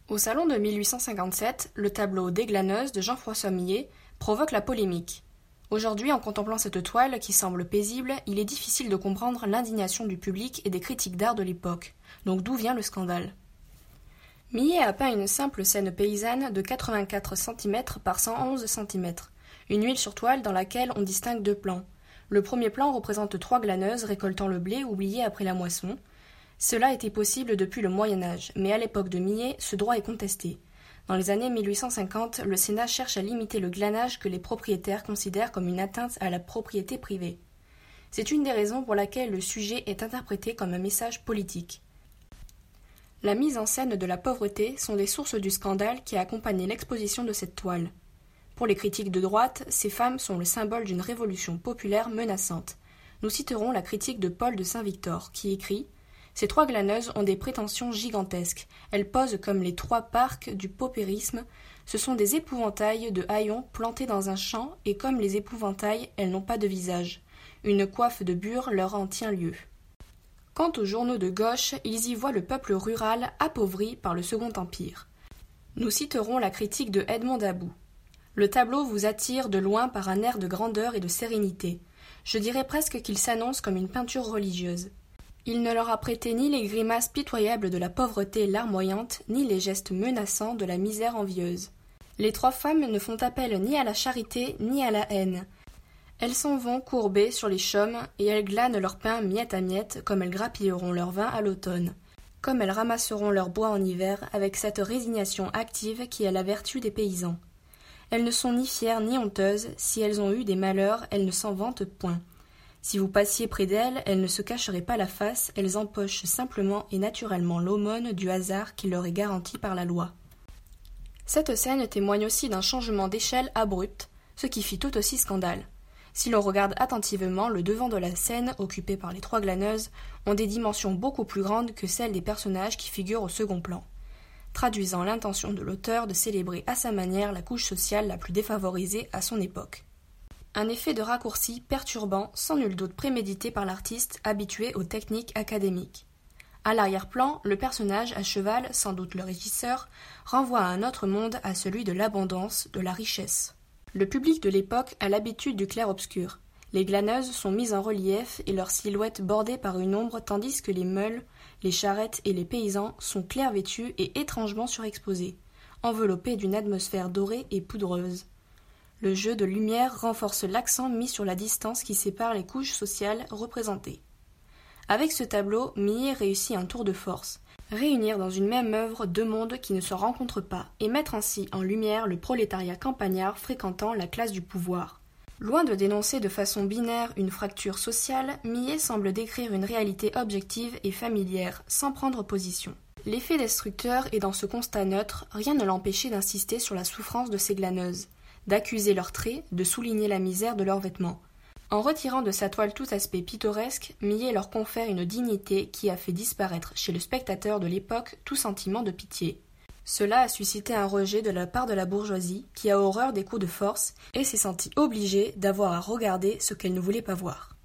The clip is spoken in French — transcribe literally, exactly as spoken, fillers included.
Au salon de mille huit cent cinquante-sept, le tableau Des glaneuses de Jean-François Millet provoque la polémique. Aujourd'hui, en contemplant cette toile qui semble paisible, il est difficile de comprendre l'indignation du public et des critiques d'art de l'époque. Donc d'où vient le scandale ? Millet a peint une simple scène paysanne de quatre-vingt-quatre centimètres par cent onze centimètres, une huile sur toile dans laquelle on distingue deux plans. Le premier plan représente trois glaneuses récoltant le blé oublié après la moisson. Cela était possible depuis le Moyen-Âge, mais à l'époque de Millet, ce droit est contesté. Dans les années mille huit cent cinquante, le Sénat cherche à limiter le glanage que les propriétaires considèrent comme une atteinte à la propriété privée. C'est une des raisons pour laquelle le sujet est interprété comme un message politique. La mise en scène de la pauvreté sont des sources du scandale qui a accompagné l'exposition de cette toile. Pour les critiques de droite, ces femmes sont le symbole d'une révolution populaire menaçante. Nous citerons la critique de Paul de Saint-Victor, qui écrit « Ces trois glaneuses ont des prétentions gigantesques. Elles posent comme les trois parcs du paupérisme. Ce sont des épouvantails de haillons plantés dans un champ, et comme les épouvantails, elles n'ont pas de visage. Une coiffe de bure leur en tient lieu. » Quant aux journaux de gauche, ils y voient le peuple rural appauvri par le Second Empire. Nous citerons la critique de Edmond Davout. Le tableau vous attire de loin par un air de grandeur et de sérénité. Je dirais presque qu'il s'annonce comme une peinture religieuse. Il ne leur a prêté ni les grimaces pitoyables de la pauvreté larmoyante, ni les gestes menaçants de la misère envieuse. Les trois femmes ne font appel ni à la charité ni à la haine. Elles s'en vont courbées sur les chaumes et elles glanent leur pain miette à miette comme elles grappilleront leur vin à l'automne, comme elles ramasseront leur bois en hiver avec cette résignation active qui est la vertu des paysans. Elles ne sont ni fières ni honteuses, si elles ont eu des malheurs, elles ne s'en vantent point. Si vous passiez près d'elles, elles ne se cacheraient pas la face, elles empochent simplement et naturellement l'aumône du hasard qui leur est garanti par la loi. Cette scène témoigne aussi d'un changement d'échelle abrupt, ce qui fit tout aussi scandale. Si l'on regarde attentivement, le devant de la scène, occupé par les trois glaneuses, ont des dimensions beaucoup plus grandes que celles des personnages qui figurent au second plan, traduisant l'intention de l'auteur de célébrer à sa manière la couche sociale la plus défavorisée à son époque. Un effet de raccourci perturbant, sans nul doute prémédité par l'artiste habitué aux techniques académiques. À l'arrière-plan, le personnage à cheval, sans doute le régisseur, renvoie à un autre monde, à celui de l'abondance, de la richesse. Le public de l'époque a l'habitude du clair-obscur. Les glaneuses sont mises en relief et leurs silhouettes bordées par une ombre, tandis que les meules, les charrettes et les paysans sont clairs vêtus et étrangement surexposés, enveloppés d'une atmosphère dorée et poudreuse. Le jeu de lumière renforce l'accent mis sur la distance qui sépare les couches sociales représentées. Avec ce tableau, Millet réussit un tour de force, réunir dans une même œuvre deux mondes qui ne se rencontrent pas et mettre ainsi en lumière le prolétariat campagnard fréquentant la classe du pouvoir. Loin de dénoncer de façon binaire une fracture sociale, Millet semble décrire une réalité objective et familière, sans prendre position. L'effet destructeur est dans ce constat neutre, rien ne l'empêchait d'insister sur la souffrance de ces glaneuses, d'accuser leurs traits, de souligner la misère de leurs vêtements. En retirant de sa toile tout aspect pittoresque, Millet leur confère une dignité qui a fait disparaître chez le spectateur de l'époque tout sentiment de pitié. Cela a suscité un rejet de la part de la bourgeoisie qui a horreur des coups de force et s'est sentie obligée d'avoir à regarder ce qu'elle ne voulait pas voir.